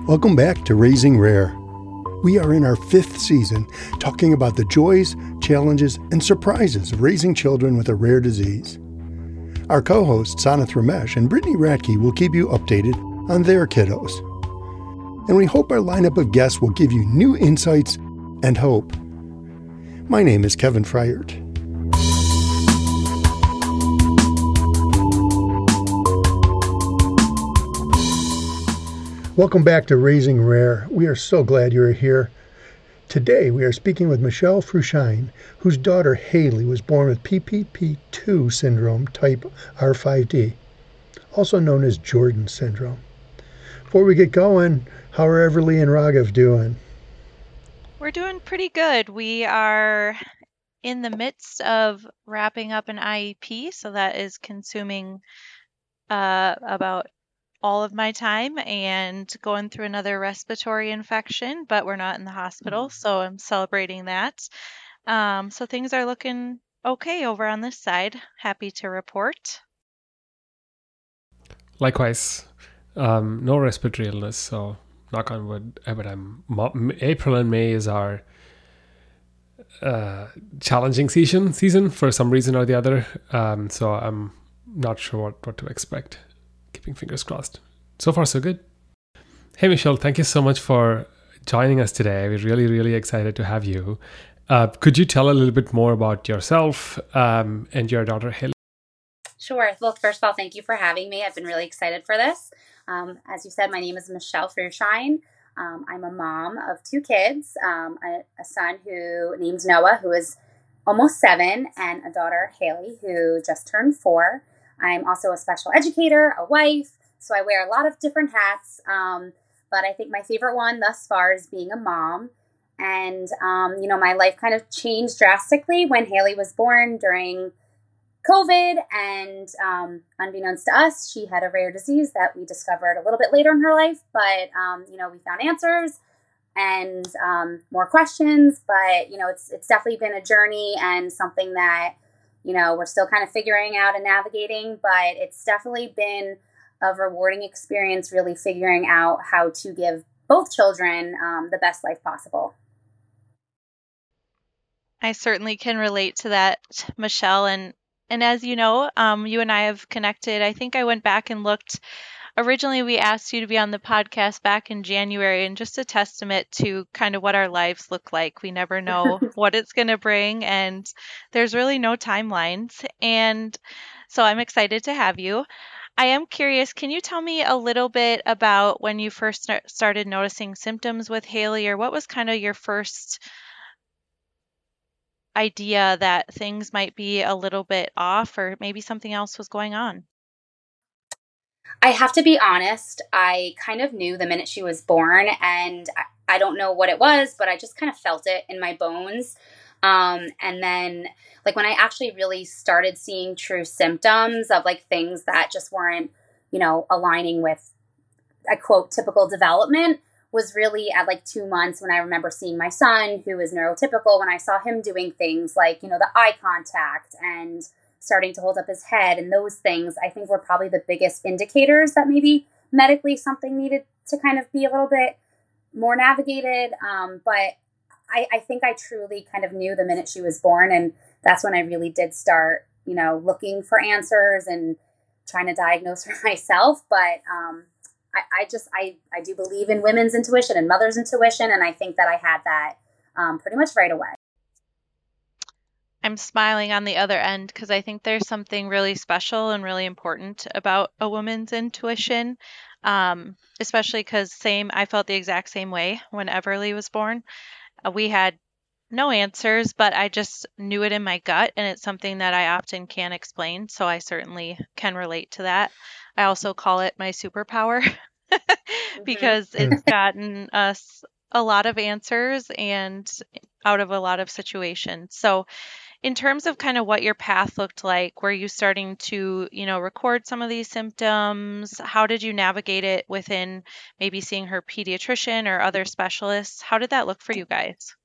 Welcome back to Raising Rare. We are in our 5th season talking about the joys, challenges, and surprises of raising children with a rare disease. Our co-hosts Sanath Ramesh and Brittany Ratke will keep you updated on their kiddos. And we hope our lineup of guests will give you new insights and hope. My name is Kevin Freiert. Welcome back to Raising Rare. We are so glad you're here. Today we are speaking with Michelle Frusciane, whose daughter Haley was born with PPP2 syndrome type R5D, also known as Jordan syndrome. Before we get going, how are Everly and Raghav doing? We're doing pretty good. We are in the midst of wrapping up an IEP, so that is consuming about all of my time and going through another respiratory infection, but we're not in the hospital, so I'm celebrating that. So things are looking okay over on this side. Happy to report. Likewise, no respiratory illness, so knock on wood. But April and May is our challenging season for some reason or the other. So I'm not sure what to expect. Keeping fingers crossed. So far, so good. Hey, Michelle, thank you so much for joining us today. We're really, really excited to have you. Could you tell a little bit more about yourself and your daughter, Haley? Sure. Well, first of all, thank you for having me. I've been really excited for this. As you said, my name is Michelle Frusciane. I'm a mom of 2 kids, a son who named Noah, who is almost 7, and a daughter, Haley, who just turned 4. I'm also a special educator, a wife, so I wear a lot of different hats, but I think my favorite one thus far is being a mom. And, my life kind of changed drastically when Haley was born during COVID, and unbeknownst to us, she had a rare disease that we discovered a little bit later in her life, but, we found answers and more questions, but, it's definitely been a journey and something that, we're still kind of figuring out and navigating, but it's definitely been a rewarding experience really figuring out how to give both children the best life possible. I certainly can relate to that, Michelle, and as you know, you and I have connected. I think I went back and looked. Originally, we asked you to be on the podcast back in January, and just a testament to kind of what our lives look like. We never know what it's going to bring, and there's really no timelines. And so I'm excited to have you. I am curious, can you tell me a little bit about when you first started noticing symptoms with Haley, or what was kind of your first idea that things might be a little bit off, or maybe something else was going on? I have to be honest, I kind of knew the minute she was born, and I don't know what it was, but I just kind of felt it in my bones. And then, like, when I actually really started seeing true symptoms of, like, things that just weren't, aligning with, I quote, typical development, was really at, like, 2 months when I remember seeing my son, who is neurotypical, when I saw him doing things like, the eye contact and starting to hold up his head, and those things I think were probably the biggest indicators that maybe medically something needed to kind of be a little bit more navigated. But I think I truly kind of knew the minute she was born, and that's when I really did start, looking for answers and trying to diagnose her myself. But I do believe in women's intuition and mother's intuition, and I think that I had that pretty much right away. I'm smiling on the other end because I think there's something really special and really important about a woman's intuition, especially because I felt the exact same way when Everly was born. We had no answers, but I just knew it in my gut, and it's something that I often can't explain, so I certainly can relate to that. I also call it my superpower because it's gotten us a lot of answers and out of a lot of situations. So in terms of kind of what your path looked like, were you starting to, record some of these symptoms? How did you navigate it within maybe seeing her pediatrician or other specialists? How did that look for you guys?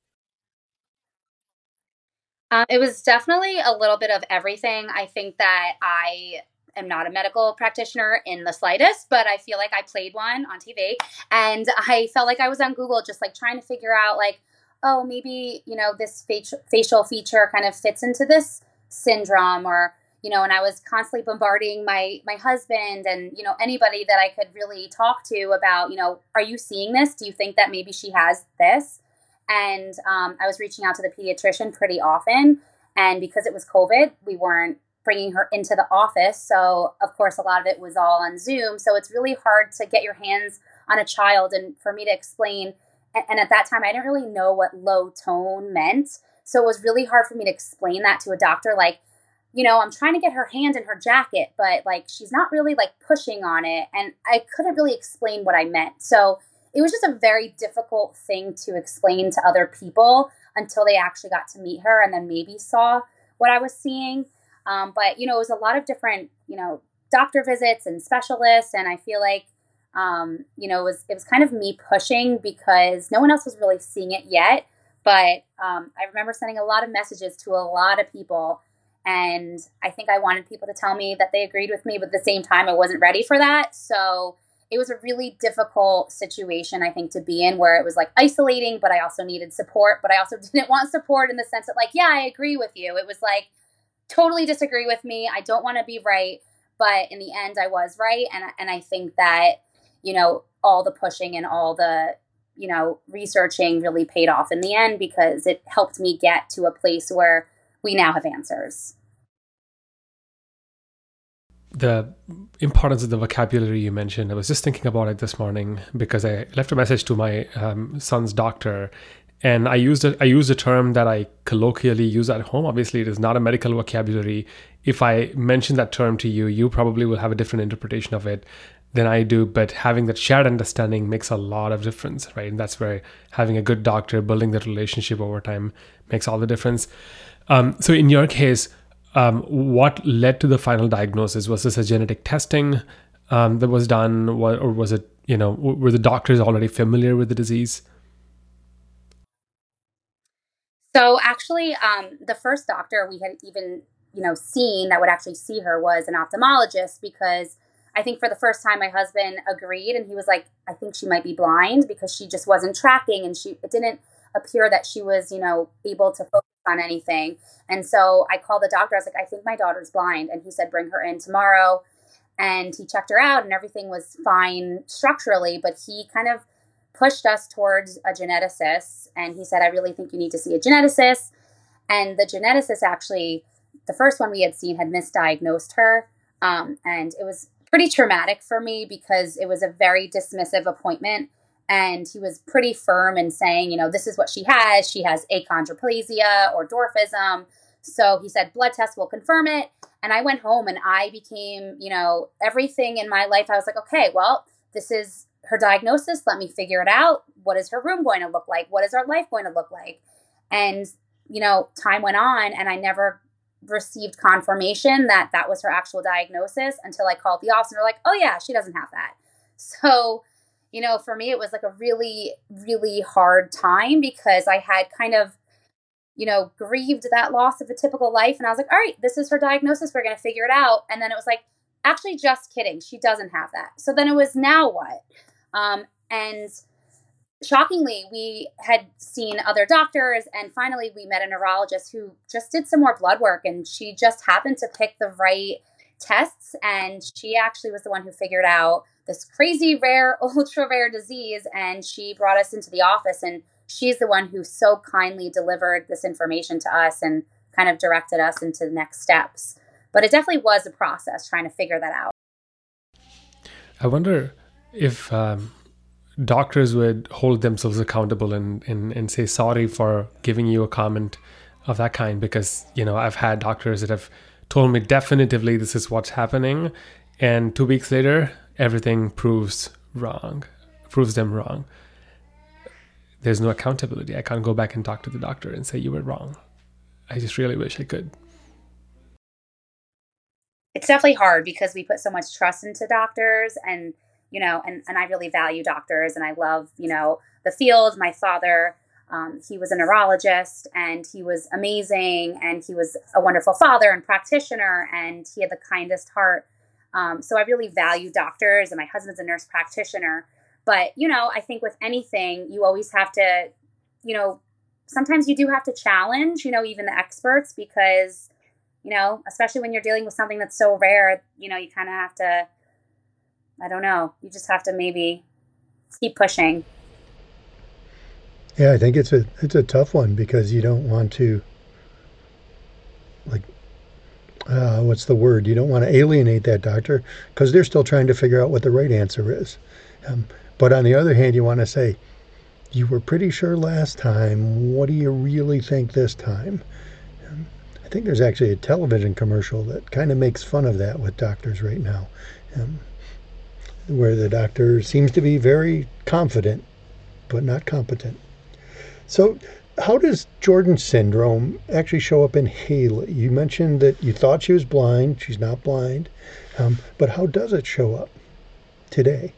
It was definitely a little bit of everything. I think that I am not a medical practitioner in the slightest, but I feel like I played one on TV, and I felt like I was on Google just like trying to figure out like, oh, maybe, this facial feature kind of fits into this syndrome, or, and I was constantly bombarding my husband and, anybody that I could really talk to about, are you seeing this? Do you think that maybe she has this? And I was reaching out to the pediatrician pretty often. And because it was COVID, we weren't bringing her into the office. So, of course, a lot of it was all on Zoom. So it's really hard to get your hands on a child and for me to explain. And at that time, I didn't really know what low tone meant. So it was really hard for me to explain that to a doctor. Like, I'm trying to get her hand in her jacket, but like, she's not really like pushing on it. And I couldn't really explain what I meant. So it was just a very difficult thing to explain to other people until they actually got to meet her and then maybe saw what I was seeing. But, it was a lot of different, doctor visits and specialists. And I feel like, it was kind of me pushing because no one else was really seeing it yet. But I remember sending a lot of messages to a lot of people. And I think I wanted people to tell me that they agreed with me, but at the same time, I wasn't ready for that. So it was a really difficult situation, I think, to be in, where it was like isolating, but I also needed support. But I also didn't want support in the sense that like, yeah, I agree with you. It was like, totally disagree with me. I don't want to be right. But in the end, I was right. And I think that, all the pushing and all the, researching really paid off in the end because it helped me get to a place where we now have answers. The importance of the vocabulary you mentioned, I was just thinking about it this morning because I left a message to my son's doctor, and I used a term that I colloquially use at home. Obviously, it is not a medical vocabulary. If I mention that term to you, you probably will have a different interpretation of it than I do, but having that shared understanding makes a lot of difference, right? And that's where having a good doctor, building that relationship over time makes all the difference. So in your case, what led to the final diagnosis? Was this a genetic testing that was done, or was it, were the doctors already familiar with the disease? So actually, the first doctor we had even, seen that would actually see her was an ophthalmologist, because I think for the first time my husband agreed, and he was like, I think she might be blind because she just wasn't tracking, and it didn't appear that she was, able to focus on anything. And so I called the doctor. I was like, I think my daughter's blind. And he said, bring her in tomorrow. And he checked her out and everything was fine structurally, but he kind of pushed us towards a geneticist. And he said, I really think you need to see a geneticist. And the geneticist, actually, the first one we had seen, had misdiagnosed her. And it was pretty traumatic for me because it was a very dismissive appointment. And he was pretty firm in saying, this is what she has. She has achondroplasia or dwarfism. So he said, blood test will confirm it. And I went home and I became, everything in my life. I was like, okay, well, this is her diagnosis. Let me figure it out. What is her room going to look like? What is our life going to look like? And, time went on and I never received confirmation that that was her actual diagnosis until I called the office and they're like, oh yeah, she doesn't have that. So, for me, it was like a really, really hard time because I had kind of, grieved that loss of a typical life. And I was like, all right, this is her diagnosis. We're going to figure it out. And then it was like, actually, just kidding. She doesn't have that. So then it was, now what? And shockingly, we had seen other doctors. And finally, we met a neurologist who just did some more blood work. And she just happened to pick the right tests. And she actually was the one who figured out this crazy rare, ultra rare disease. And she brought us into the office, and she's the one who so kindly delivered this information to us and kind of directed us into the next steps. But it definitely was a process trying to figure that out. I wonder if doctors would hold themselves accountable and say sorry for giving you a comment of that kind, because, I've had doctors that have told me definitively this is what's happening, and 2 weeks later, everything proves them wrong. There's no accountability. I can't go back and talk to the doctor and say you were wrong. I just really wish I could. It's definitely hard because we put so much trust into doctors, and, and I really value doctors, and I love, the field. My father, he was a neurologist, and he was amazing, and he was a wonderful father and practitioner, and he had the kindest heart. So I really value doctors, and my husband's a nurse practitioner. But, I think with anything, you always have to, sometimes you do have to challenge, even the experts, because, especially when you're dealing with something that's so rare, you kind of have to, I don't know, you just have to maybe keep pushing. Yeah, I think it's a tough one, because you don't want to, what's the word? You don't want to alienate that doctor, because they're still trying to figure out what the right answer is. But on the other hand, you want to say, you were pretty sure last time. What do you really think this time? I think there's actually a television commercial that kind of makes fun of that with doctors right now, where the doctor seems to be very confident, but not competent. So how does Jordan syndrome actually show up in Haley? You mentioned that you thought she was blind. She's not blind. But how does it show up today?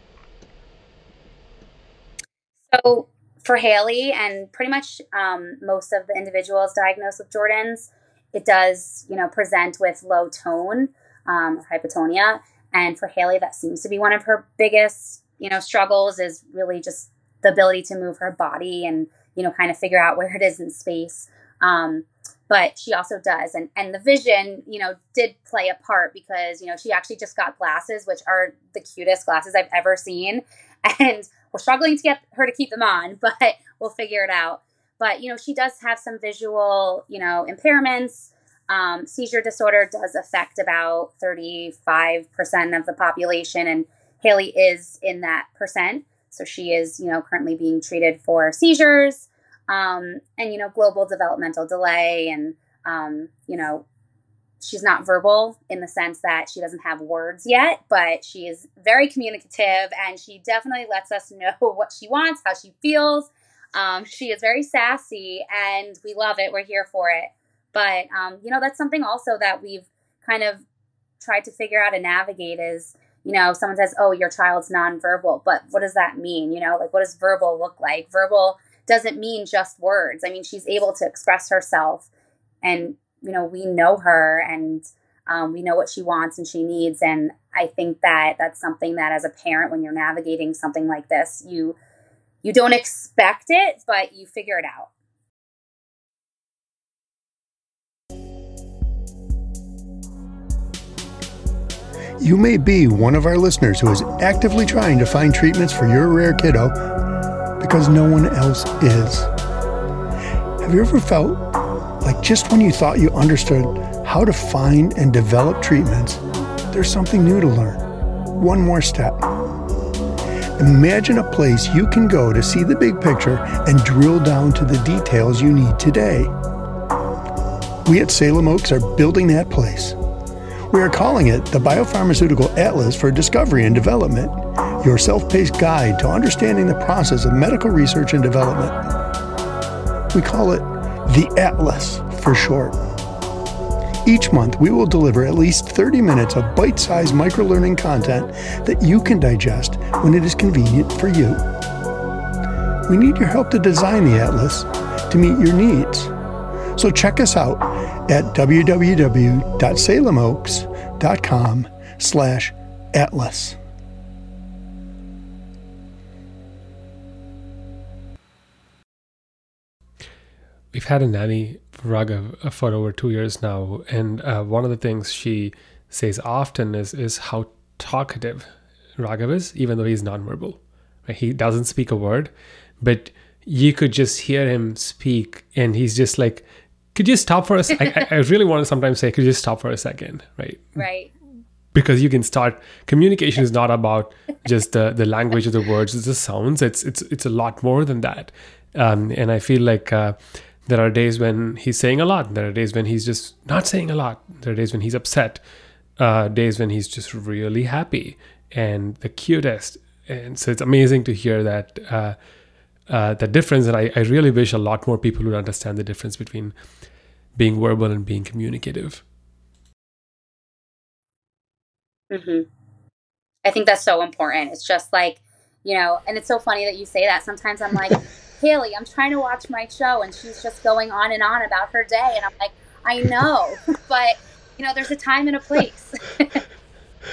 So for Haley and pretty much most of the individuals diagnosed with Jordan's, it does, present with low tone, hypotonia. And for Haley, that seems to be one of her biggest, struggles, is really just the ability to move her body and, kind of figure out where it is in space. But she also does. And the vision, did play a part, because, she actually just got glasses, which are the cutest glasses I've ever seen. And we're struggling to get her to keep them on, but we'll figure it out. But, she does have some visual, impairments. Seizure disorder does affect about 35% of the population, and Haley is in that percent. So she is, currently being treated for seizures, and, global developmental delay. And, she's not verbal in the sense that she doesn't have words yet, but she is very communicative, and she definitely lets us know what she wants, how she feels. She is very sassy, and we love it. We're here for it. But, that's something also that we've kind of tried to figure out and navigate is, someone says, oh, your child's nonverbal, but what does that mean? What does verbal look like? Verbal doesn't mean just words. I mean, she's able to express herself, and, we know her, and we know what she wants and she needs. And I think that that's something that as a parent, when you're navigating something like this, you don't expect it, but you figure it out. You may be one of our listeners who is actively trying to find treatments for your rare kiddo because no one else is. Have you ever felt like just when you thought you understood how to find and develop treatments, there's something new to learn? One more step. Imagine a place you can go to see the big picture and drill down to the details you need today. We at Salem Oaks are building that place. We are calling it the Biopharmaceutical Atlas for Discovery and Development, your self-paced guide to understanding the process of medical research and development. We call it the Atlas for short. Each month, we will deliver at least 30 minutes of bite-sized microlearning content that you can digest when it is convenient for you. We need your help to design the Atlas to meet your needs. So check us out at www.salemoaks.com/atlas. We've had a nanny, Raghav, for over 2 years now, and one of the things she says often is how talkative Raghav is, even though he's nonverbal. Right? He doesn't speak a word, but you could just hear him speak, and he's just like, could you stop for a second? I really want to sometimes say, could you stop for a second, right? Right. Because you can start, communication is not about just the language of the words, it's the sounds, it's a lot more than that. And I feel like there are days when he's saying a lot, there are days when he's just not saying a lot, there are days when he's upset, days when he's just really happy and the cutest. And so it's amazing to hear that the difference, and I really wish a lot more people would understand the difference between being verbal and being communicative. Mm-hmm. I think that's so important. It's just like, and it's so funny that you say that. Sometimes I'm like, Haley, I'm trying to watch my show, and she's just going on and on about her day. And I'm like, I know, but, there's a time and a place.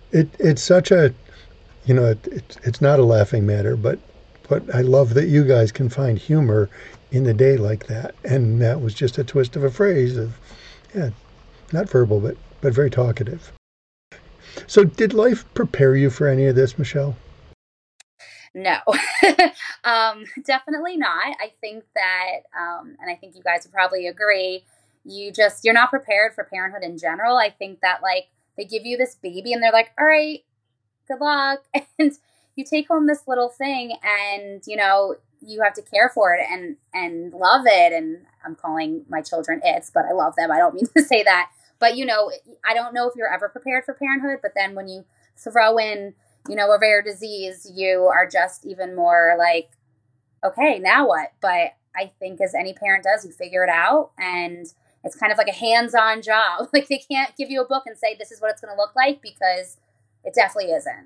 It's such a, it's not a laughing matter, but I love that you guys can find humor in a day like that. And that was just a twist of a phrase of, yeah, not verbal, but very talkative. So, did life prepare you for any of this, Michelle? No, definitely not. I think that, and I think you guys would probably agree, you're not prepared for parenthood in general. I think that like they give you this baby and they're like, all right, good luck. And you take home this little thing and, you have to care for it and love it. And I'm calling my children it's, but I love them. I don't mean to say that. But, I don't know if you're ever prepared for parenthood, but then when you throw in, a rare disease, you are just even more like, okay, now what? But I think as any parent does, you figure it out and it's kind of like a hands-on job. Like they can't give you a book and say, this is what it's going to look like because it definitely isn't.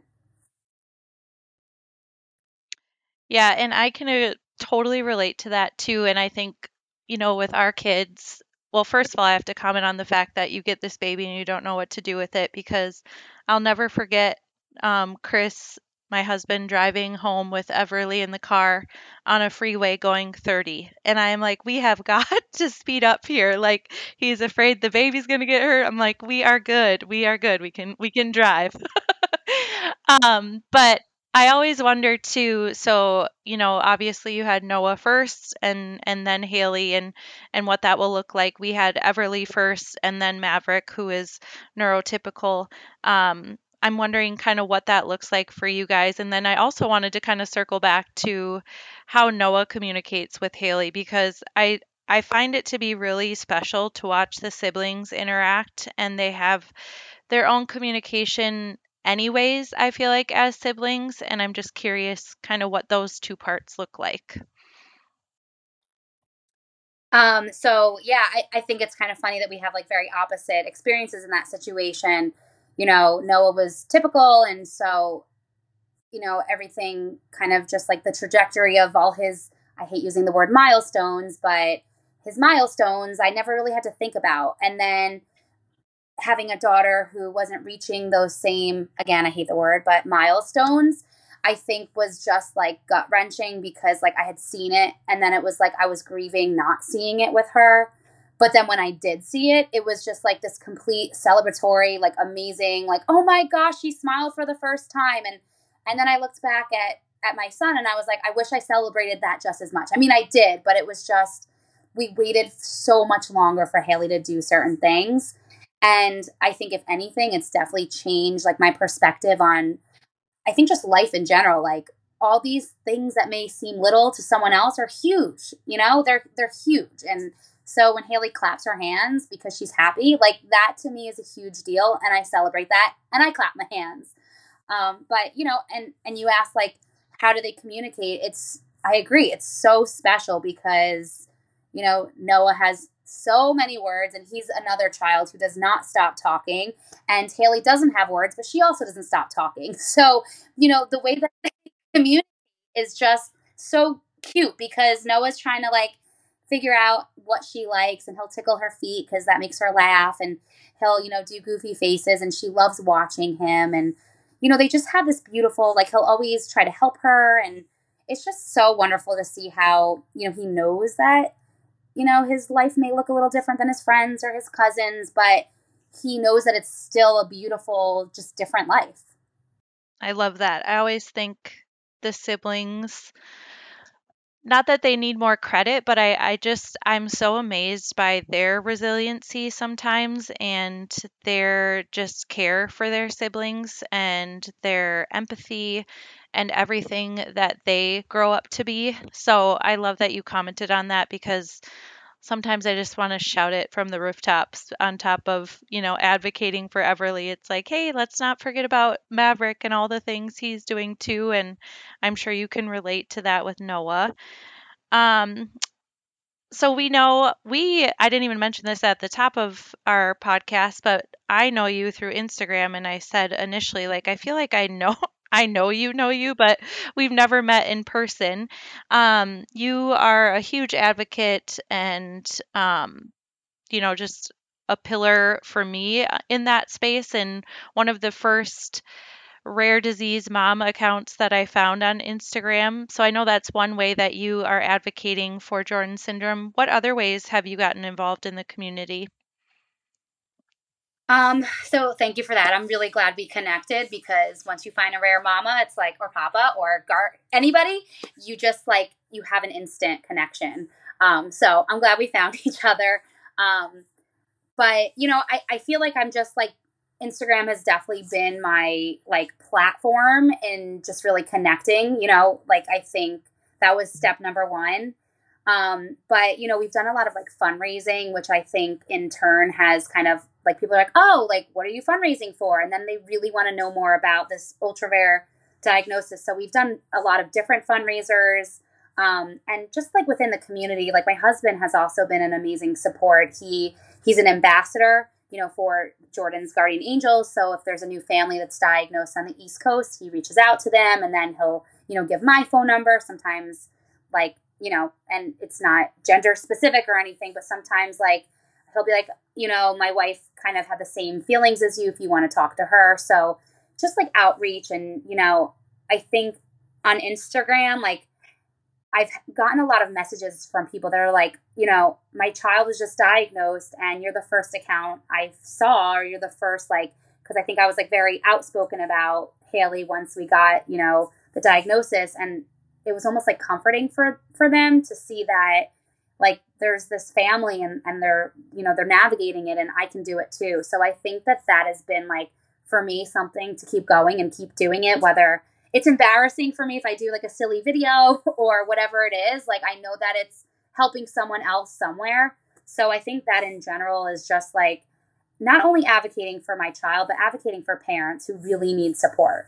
Yeah, and I can totally relate to that too. And I think, with our kids, well, first of all, I have to comment on the fact that you get this baby and you don't know what to do with it because I'll never forget Chris, my husband, driving home with Everly in the car on a freeway going 30. And I'm like, we have got to speed up here. Like he's afraid the baby's gonna get hurt. I'm like, we are good. We are good. We can drive. But I always wonder too, so, obviously you had Noah first and then Haley and what that will look like. We had Everly first and then Maverick, who is neurotypical. I'm wondering kind of what that looks like for you guys. And then I also wanted to kind of circle back to how Noah communicates with Haley because I find it to be really special to watch the siblings interact and they have their own communication anyways, I feel like as siblings, and I'm just curious kind of what those two parts look like. So yeah, I think it's kind of funny that we have like very opposite experiences in that situation. Noah was typical and so, everything kind of just like the trajectory of all his, I hate using the word milestones, but his milestones I never really had to think about. And then having a daughter who wasn't reaching those same, again, I hate the word, but milestones, I think was just like gut wrenching because like I had seen it and then it was like I was grieving not seeing it with her. But then when I did see it, it was just like this complete celebratory, like amazing, like, oh my gosh, she smiled for the first time. And then I looked back at my son and I was like, I wish I celebrated that just as much. I mean, I did, but it was just, we waited so much longer for Haley to do certain things. And I think if anything, it's definitely changed like my perspective on, I think just life in general. Like all these things that may seem little to someone else are huge, they're huge. And so when Haley claps her hands because she's happy, like that to me is a huge deal. And I celebrate that and I clap my hands. But and you ask like, how do they communicate? I agree. It's so special because, Noah has so many words and he's another child who does not stop talking. And Haley doesn't have words, but she also doesn't stop talking. So, the way that they communicate is just so cute because Noah's trying to like figure out what she likes and he'll tickle her feet because that makes her laugh and he'll, do goofy faces and she loves watching him. And, they just have this beautiful, like he'll always try to help her. And it's just so wonderful to see how, he knows that, his life may look a little different than his friends or his cousins, but he knows that it's still a beautiful, just different life. I love that. I always think the siblings, not that they need more credit, but I'm so amazed by their resiliency sometimes and their just care for their siblings and their empathy and everything that they grow up to be. So I love that you commented on that because sometimes I just want to shout it from the rooftops on top of, advocating for Everly. It's like, hey, let's not forget about Maverick and all the things he's doing too. And I'm sure you can relate to that with Noah. Um, so I didn't even mention this at the top of our podcast, but I know you through Instagram. And I said initially, like, I feel like I know, I know you, but we've never met in person. You are a huge advocate and, just a pillar for me in that space, and one of the first rare disease mom accounts that I found on Instagram. So I know that's one way that you are advocating for Jordan syndrome. What other ways have you gotten involved in the community? So thank you for that. I'm really glad we connected, because once you find a rare mama, it's like, or papa or anybody, you just like, you have an instant connection. So I'm glad we found each other. But I feel like I'm just like, Instagram has definitely been my like platform in just really connecting, like I think that was step number one. But we've done a lot of like fundraising, which I think in turn has kind of like, people are like, oh, like, what are you fundraising for? And then they really want to know more about this ultra rare diagnosis. So we've done a lot of different fundraisers. And just like within the community, like my husband has also been an amazing support. He's an ambassador, for Jordan's Guardian Angels. So if there's a new family that's diagnosed on the East Coast, he reaches out to them, and then he'll, give my phone number. Sometimes, like, and it's not gender specific or anything, but sometimes like he'll be like, my wife kind of had the same feelings as you, if you want to talk to her. So just like outreach. And, I think on Instagram, like, I've gotten a lot of messages from people that are like, my child was just diagnosed and you're the first account I saw, or you're the first, like, because I think I was like very outspoken about Haley once we got, the diagnosis. And it was almost like comforting for them to see that, like, there's this family, and they're, they're navigating it, and I can do it too. So I think that has been like, for me, something to keep going and keep doing it, whether it's embarrassing for me if I do like a silly video or whatever it is. Like, I know that it's helping someone else somewhere. So I think that in general is just like, not only advocating for my child, but advocating for parents who really need support.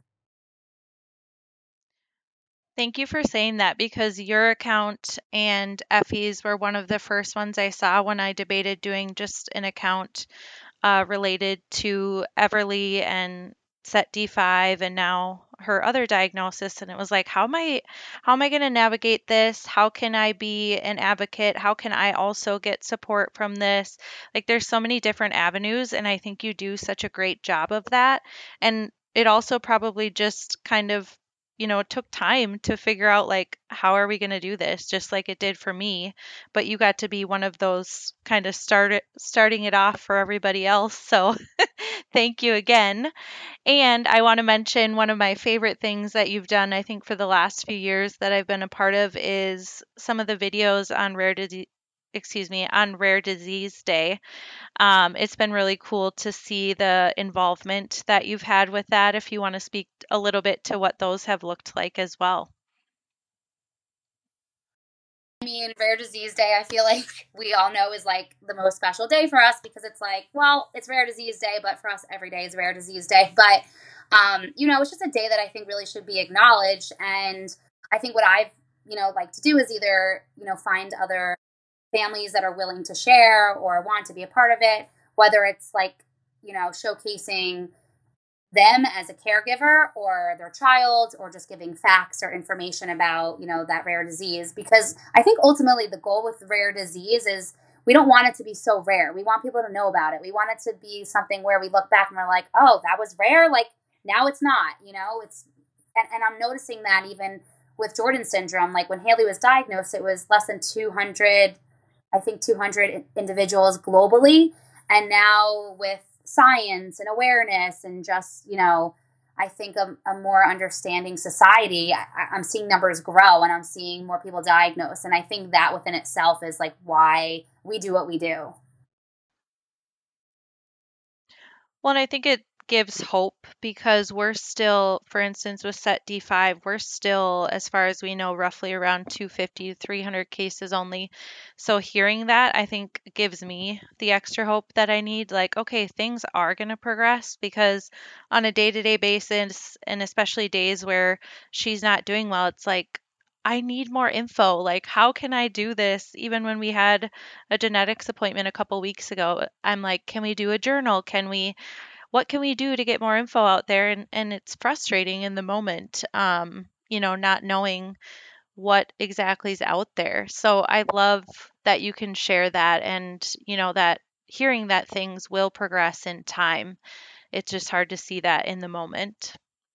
Thank you for saying that, because your account and Effie's were one of the first ones I saw when I debated doing just an account related to Everly and Set D5 and now her other diagnosis. And it was like, how am I going to navigate this? How can I be an advocate? How can I also get support from this? Like, there's so many different avenues, and I think you do such a great job of that. And it also probably just kind of, took time to figure out, like, how are we going to do this, just like it did for me. But you got to be one of those kind of starting it off for everybody else. So thank you again. And I want to mention one of my favorite things that you've done, I think, for the last few years that I've been a part of, is some of the videos on Rare Disease Day. It's been really cool to see the involvement that you've had with that. If you want to speak a little bit to what those have looked like as well. I mean, Rare Disease Day, I feel like we all know, is like the most special day for us, because it's like, well, it's Rare Disease Day, but for us, every day is Rare Disease Day. But, it's just a day that I think really should be acknowledged. And I think what I've, like to do is either, find other families that are willing to share or want to be a part of it, whether it's like, showcasing them as a caregiver or their child, or just giving facts or information about, that rare disease. Because I think ultimately the goal with rare disease is, we don't want it to be so rare. We want people to know about it. We want it to be something where we look back and we're like, oh, that was rare. Like, now it's not, and I'm noticing that even with Jordan syndrome, like when Haley was diagnosed, it was less than 200, I think 200 individuals globally. And now with science and awareness and just, I think a more understanding society, I'm seeing numbers grow, and I'm seeing more people diagnosed. And I think that within itself is like why we do what we do. Well, and I think it gives hope, because we're still, for instance, with Set D5, we're still, as far as we know, roughly around 250 to 300 cases only. So hearing that, I think, gives me the extra hope that I need. Like, okay, things are going to progress, because on a day-to-day basis, and especially days where she's not doing well, it's like, I need more info. Like, how can I do this? Even when we had a genetics appointment a couple weeks ago, I'm like, can we do a journal? What can we do to get more info out there? And it's frustrating in the moment, not knowing what exactly is out there. So I love that you can share that, and, that hearing that things will progress in time. It's just hard to see that in the moment.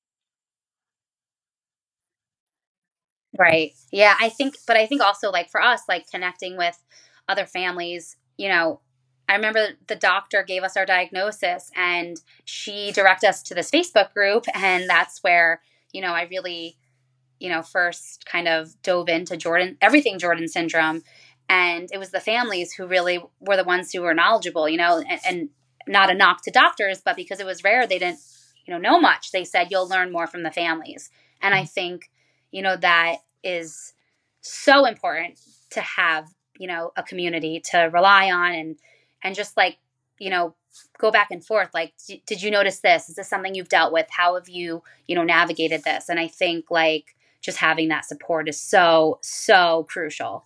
Right. Yeah, I think also like for us, like connecting with other families, I remember the doctor gave us our diagnosis and she directed us to this Facebook group. And that's where, I really, first kind of dove into everything Jordan syndrome. And it was the families who really were the ones who were knowledgeable, and not a knock to doctors, but because it was rare, they didn't, know much. They said, you'll learn more from the families. And I think, that is so important to have, a community to rely on and just like, go back and forth. Like, did you notice this? Is this something you've dealt with? How have you, navigated this? And I think like just having that support is so, so crucial.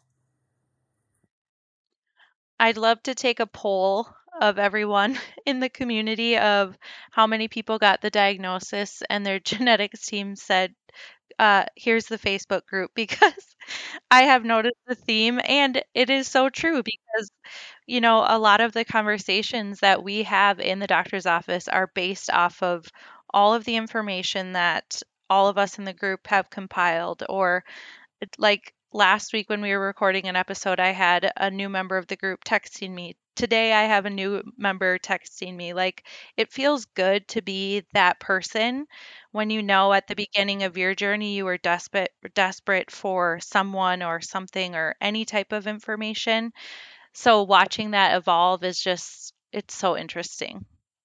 I'd love to take a poll of everyone in the community of how many people got the diagnosis and their genetics team said, here's the Facebook group, because I have noticed the theme and it is so true because, a lot of the conversations that we have in the doctor's office are based off of all of the information that all of us in the group have compiled. Or like last week when we were recording an episode, I had a new member of the group texting me. Today I have a new member texting me. Like, it feels good to be that person when at the beginning of your journey you were desperate for someone or something or any type of information. So watching that evolve is just, it's so interesting.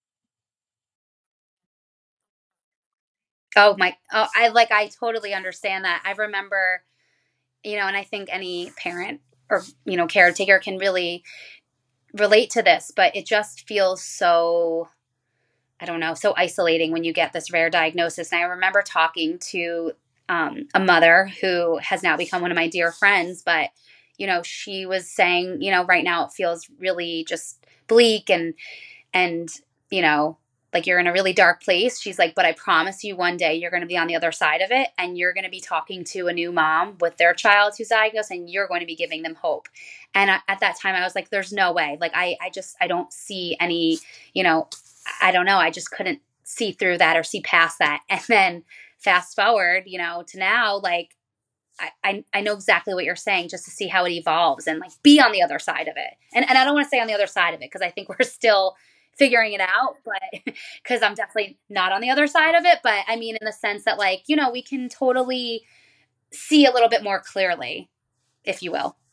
I totally understand that. I remember, and I think any parent or, caretaker can really relate to this, but it just feels so, I don't know, so isolating when you get this rare diagnosis. And I remember talking to a mother who has now become one of my dear friends, but, she was saying, right now it feels really just bleak and, like you're in a really dark place. She's like, but I promise you one day you're going to be on the other side of it and you're going to be talking to a new mom with their child who's diagnosed and you're going to be giving them hope. And at that time I was like, there's no way. Like, I don't see any, I don't know. I just couldn't see through that or see past that. And then fast forward, to now, like, I know exactly what you're saying, just to see how it evolves and like be on the other side of it. And I don't want to say on the other side of it because I think we're still figuring it out, but because I'm definitely not on the other side of it. But I mean, in the sense that like, we can totally see a little bit more clearly, if you will.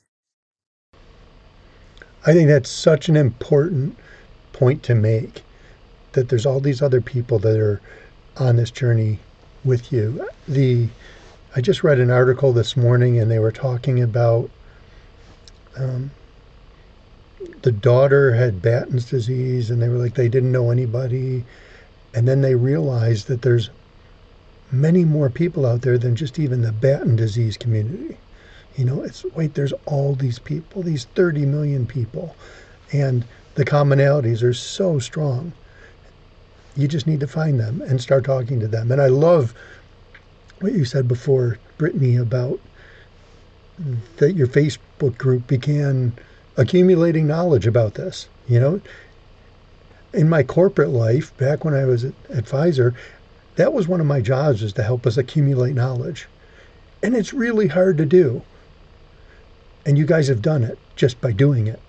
I think that's such an important point to make, that there's all these other people that are on this journey with you. I just read an article this morning and they were talking about the daughter had Batten's disease and they were like, they didn't know anybody. And then they realized that there's many more people out there than just even the Batten disease community. There's all these people, these 30 million people, and the commonalities are so strong. You just need to find them and start talking to them. And I love what you said before, Brittany, about that your Facebook group began accumulating knowledge about this. In my corporate life, back when I was at Pfizer, that was one of my jobs, is to help us accumulate knowledge. And it's really hard to do. And you guys have done it just by doing it.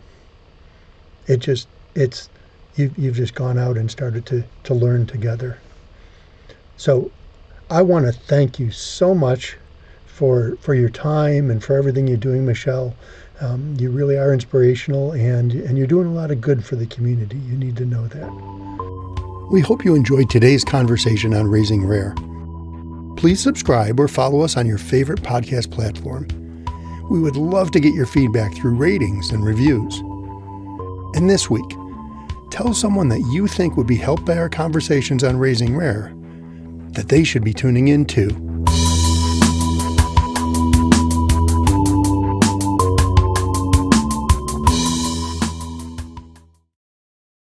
You've just gone out and started to learn together. So I want to thank you so much for your time and for everything you're doing, Michelle. You really are inspirational, and you're doing a lot of good for the community. You need to know that. We hope you enjoyed today's conversation on Raising Rare. Please subscribe or follow us on your favorite podcast platform. We would love to get your feedback through ratings and reviews. And this week, tell someone that you think would be helped by our conversations on Raising Rare that they should be tuning in too.